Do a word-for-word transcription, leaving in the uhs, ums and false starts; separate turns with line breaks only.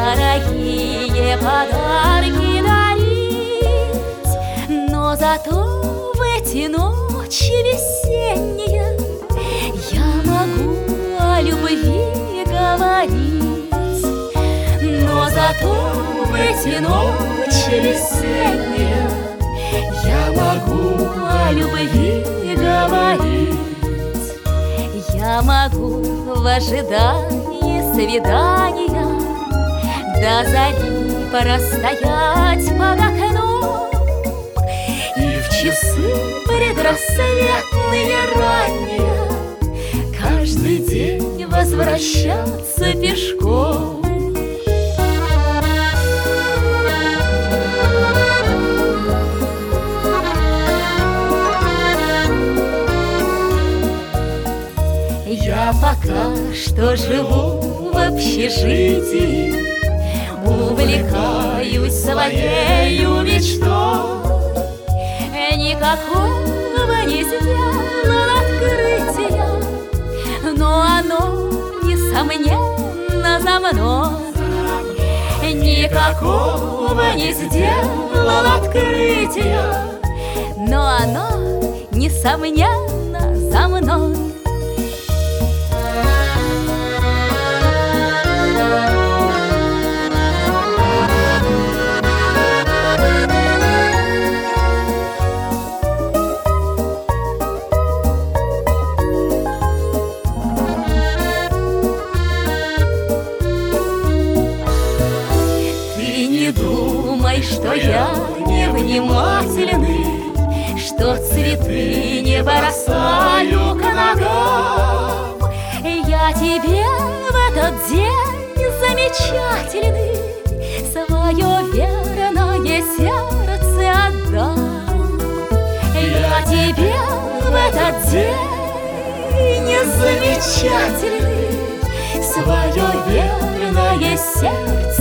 дорогие подарки дарить, но зато в эти ночи весенние я могу о любви говорить. Но зато в эти ночи весенние я могу о любви говорить. Я могу в ожидании свидания до зари простоять под окном, и в часы предрассветные ранние каждый день возвращаться пешком. Я пока что живу в общежитии, увлекаюсь своею мечтой. Никакого не сделал открытия, но оно, несомненно, за мной. Никакого не сделал открытия, но оно, несомненно, за мной. Думай, что я невнимательный, что цветы не бросаю к ногам. Я тебе в этот день замечательный свое верное сердце отдам. Я тебе в этот день замечательный свое верное сердце